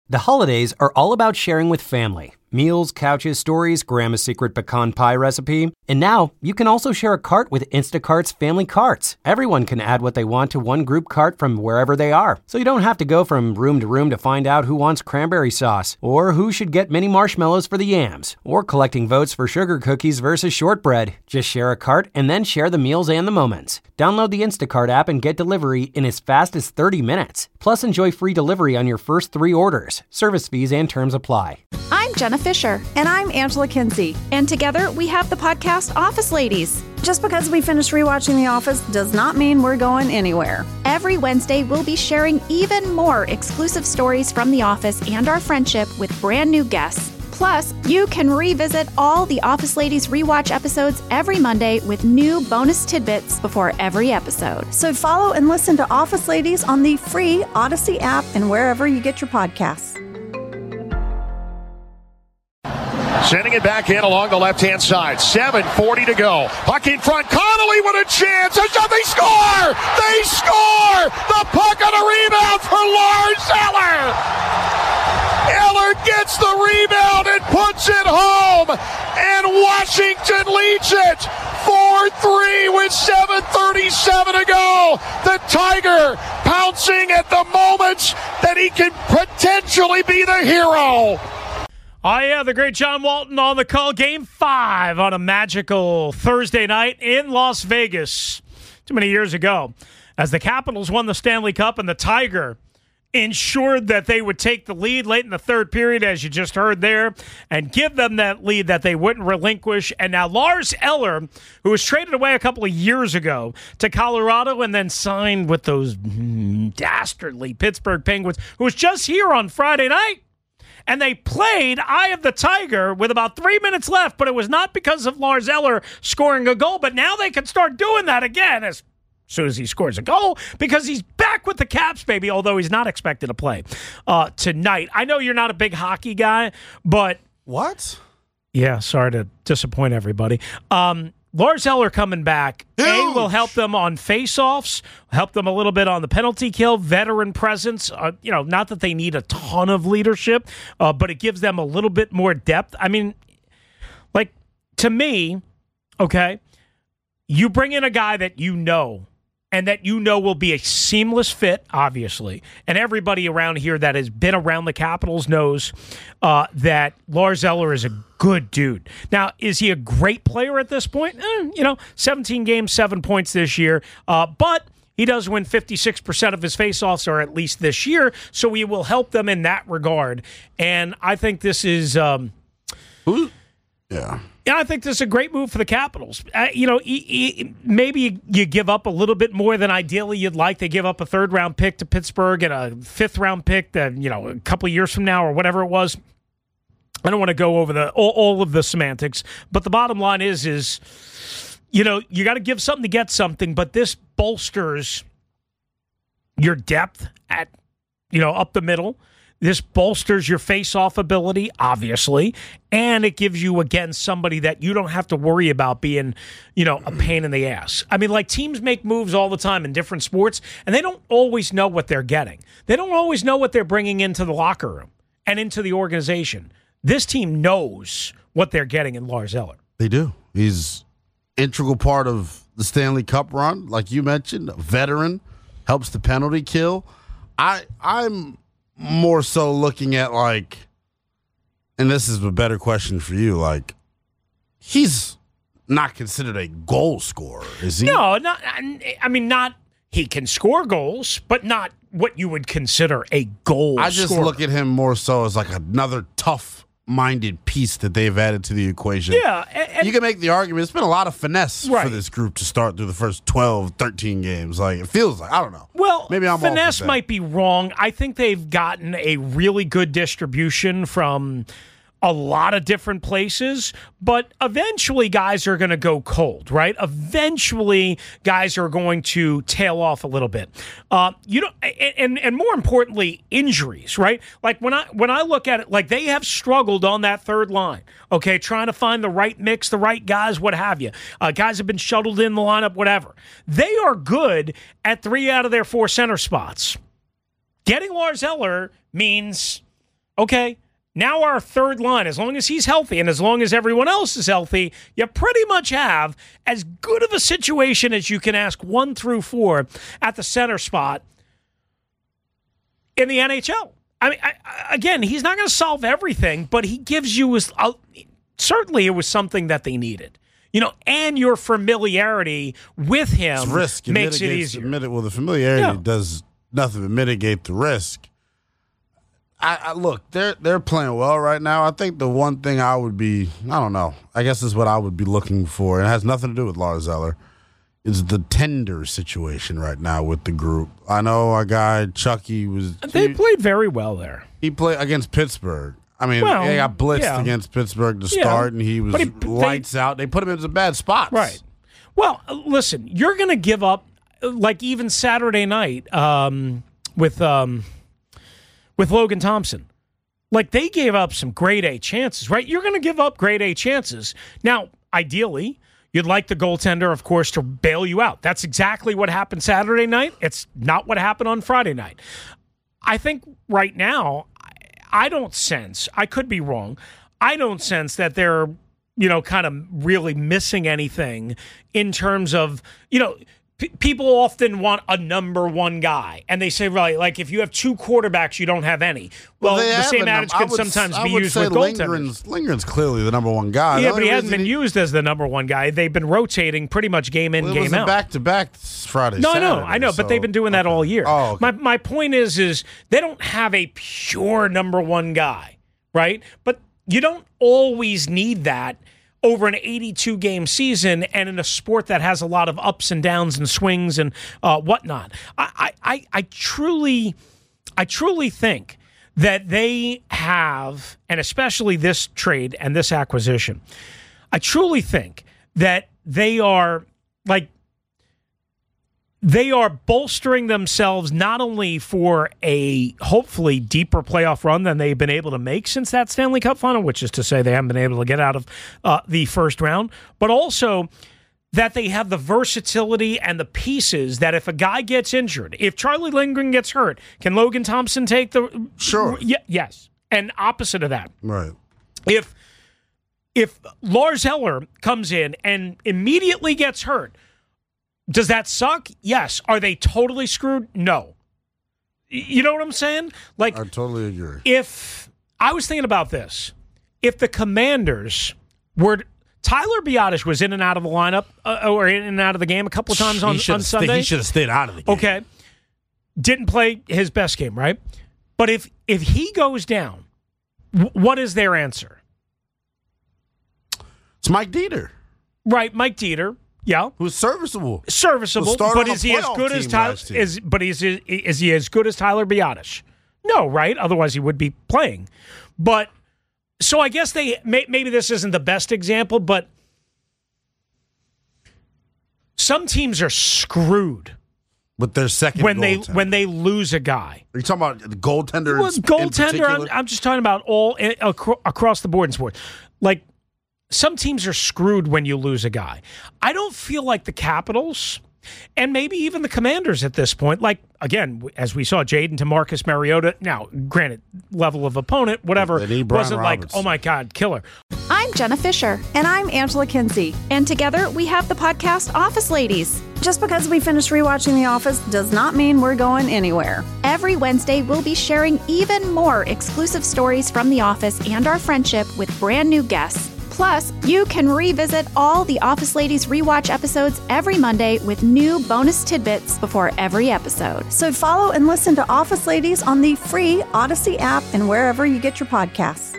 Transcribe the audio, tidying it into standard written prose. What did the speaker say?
The holidays are all about sharing with family. Meals, couches, stories, Grandma's secret pecan pie recipe. And now, you can also share a cart with Instacart's Family Carts. Everyone can add what they want to one group cart from wherever they are. So you don't have to go from room to find out who wants cranberry sauce, or who should get mini marshmallows for the yams, or collecting votes for sugar cookies versus shortbread. Just share a cart and then share the meals and the moments. Download the Instacart app and get delivery in as fast as 30 minutes. Plus, enjoy free delivery on your first 3 orders. Service fees and terms apply. I'm Jenna Fisher. And I'm Angela Kinsey. And together we have the podcast Office Ladies. Just because we finished rewatching The Office does not mean we're going anywhere. Every Wednesday, we'll be sharing even more exclusive stories from The Office and our friendship with brand new guests. Plus, you can revisit all the Office Ladies rewatch episodes every Monday with new bonus tidbits before every episode. So follow and listen to Office Ladies on the free Odyssey app and wherever you get your podcasts. Sending it back in along the left-hand side. 7:40 to go. Puck in front. Connolly with a chance. They score! They score! The puck on a rebound for Lars Eller! Eller gets the rebound and puts it home! And Washington leads it! 4-3 with 7:37 to go. The Tiger pouncing at the moment that he can potentially be the hero. Oh, yeah, the great John Walton on the call. Game 5 on a magical Thursday night in Las Vegas too many years ago as the Capitals won the Stanley Cup and the Tiger ensured that they would take the lead late in the third period, as you just heard there, and give them that lead that they wouldn't relinquish. And now Lars Eller, who was traded away a couple of years ago to Colorado and then signed with those dastardly Pittsburgh Penguins, who was just here on Friday night. And they played Eye of the Tiger with about 3 minutes left, but it was not because of Lars Eller scoring a goal. But now they can start doing that again as soon as he scores a goal because he's back with the Caps, baby, although he's not expected to play tonight. I know you're not a big hockey guy, but... What? Yeah, sorry to disappoint everybody. Lars Eller coming back, A, will help them on face-offs, help them a little bit on the penalty kill, veteran presence. Not that they need a ton of leadership, but it gives them a little bit more depth. I mean, like, to me, okay, you bring in a guy that you know, and that you know will be a seamless fit, obviously. And everybody around here that has been around the Capitals knows that Lars Eller is a good dude. Now, is he a great player at this point? 17 games, 7 points this year. But he does win 56% of his faceoffs, or at least this year, so he will help them in that regard. And I think this is... Yeah, I think this is a great move for the Capitals. Maybe you give up a little bit more than ideally you'd like. They give up a 3rd-round pick to Pittsburgh and a 5th-round pick that, a couple of years from now or whatever it was. I don't want to go over all of the semantics, but the bottom line is you got to give something to get something, but this bolsters your depth at, up the middle. This bolsters your face-off ability, obviously, and it gives you, again, somebody that you don't have to worry about being, a pain in the ass. I mean, like, teams make moves all the time in different sports, and they don't always know what they're getting. They don't always know what they're bringing into the locker room and into the organization. This team knows what they're getting in Lars Eller. They do. He's integral part of the Stanley Cup run, like you mentioned, a veteran, helps the penalty kill. I'm more so looking at, and this is a better question for you, he's not considered a goal scorer, is he? No, not he can score goals, but not what you would consider a goal scorer. I just look at him more so as another tough-minded piece that they've added to the equation. Yeah. And you can make the argument, it's been a lot of finesse for this group to start through the first 12, 13 games. It feels like, I don't know. Well, maybe I'm finesse might be wrong. I think they've gotten a really good distribution from a lot of different places, but eventually guys are going to go cold, right? Eventually guys are going to tail off a little bit. And more importantly, injuries, right? Like when I look at it, they have struggled on that 3rd line, okay, trying to find the right mix, the right guys, what have you. Guys have been shuttled in the lineup, whatever. They are good at 3 out of their 4 center spots. Getting Lars Eller means okay, now our third line, as long as he's healthy and as long as everyone else is healthy, you pretty much have as good of a situation as you can ask 1 through 4 at the center spot in the NHL. I mean, again, he's not going to solve everything, but he gives you certainly it was something that they needed. And your familiarity with him makes it easier. Well, the familiarity does nothing but mitigate the risk. I look, they're playing well right now. I think the one thing I don't know, I guess is what I would be looking for, and it has nothing to do with Lars Eller, is the tender situation right now with the group. I know our guy Chucky they played very well there. He played against Pittsburgh. I mean, they got blitzed against Pittsburgh to start, and he was lights out. They put him in some bad spots. Right. Well, listen, you're going to give up, like even Saturday night with Logan Thompson. Like, they gave up some grade A chances, right? You're going to give up grade A chances. Now, ideally, you'd like the goaltender, of course, to bail you out. That's exactly what happened Saturday night. It's not what happened on Friday night. I think right now, I don't sense, I could be wrong, I don't sense that they're, kind of really missing anything in terms of, people often want a number one guy. And they say, right, like if you have 2 quarterbacks, you don't have any. Well, the same adage can sometimes be used with goaltenders. Lindgren's clearly the number one guy. Yeah, but he hasn't been used as the number one guy. They've been rotating pretty much game in, game out. Back-to-back Friday, No, Saturday, I know, but they've been doing that all year. Oh, okay. My point is they don't have a pure number one guy, right? But you don't always need that over an 82-game season and in a sport that has a lot of ups and downs and swings and whatnot. I truly think that they have, and especially this trade and this acquisition, I truly think that they are bolstering themselves not only for a hopefully deeper playoff run than they've been able to make since that Stanley Cup final, which is to say they haven't been able to get out of the first round, but also that they have the versatility and the pieces that if a guy gets injured, if Charlie Lindgren gets hurt, can Logan Thompson take the... Sure. Yes. And opposite of that. Right. If Lars Eller comes in and immediately gets hurt, does that suck? Yes. Are they totally screwed? No. You know what I'm saying? Like, I totally agree. If I was thinking about this, if the Commanders were... Tyler Biadasz was in and out of the lineup or in and out of the game a couple of times on Sunday. He should have stayed out of the game. Okay. Didn't play his best game, right? But if he goes down, what is their answer? It's Mike Dieter. Right, Mike Dieter. Yeah, who's serviceable. But is he as good as Tyler? Is he as good as Tyler Biadasz? No, right? Otherwise, he would be playing. But so I guess maybe this isn't the best example, but some teams are screwed with their second when they lose a guy. Are you talking about the goaltender? Well, goaltender. I'm just talking about all across the board in sports. Like, some teams are screwed when you lose a guy. I don't feel like the Capitals, and maybe even the Commanders at this point, like, again, as we saw, Jaden to Marcus Mariota, now, granted, level of opponent, whatever, wasn't like, oh my God, killer. I'm Jenna Fisher. And I'm Angela Kinsey. And together we have the podcast Office Ladies. Just because we finished rewatching The Office does not mean we're going anywhere. Every Wednesday, we'll be sharing even more exclusive stories from The Office and our friendship with brand new guests. Plus, you can revisit all the Office Ladies rewatch episodes every Monday with new bonus tidbits before every episode. So follow and listen to Office Ladies on the free Odyssey app and wherever you get your podcasts.